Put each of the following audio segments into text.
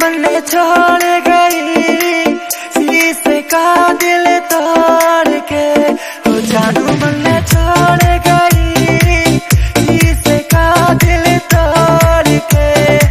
मैंने छोड़ गई शीशे का दिल तोड़ के। ओ जानू मैंने छोड़ गई शीशे का दिल तोड़ के।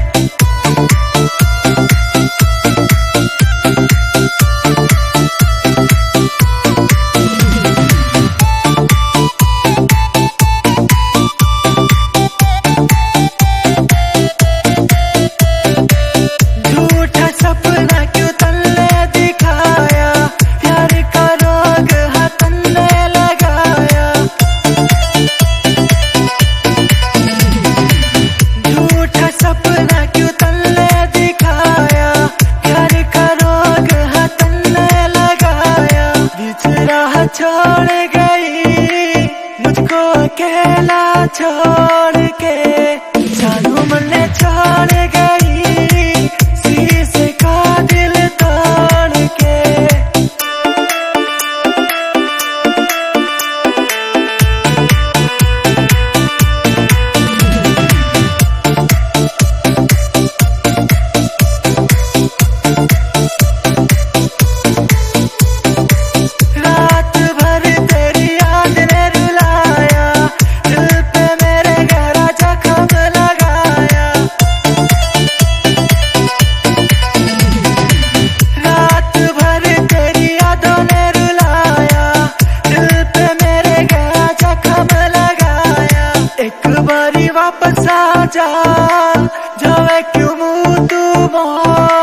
छोड़ गई मुझको अकेला छोड़ के। जानू मैंने छोड़ गई शीशे का दिल तोड़ के। वापस आ जा जावे क्यों मुँह तू मोड़।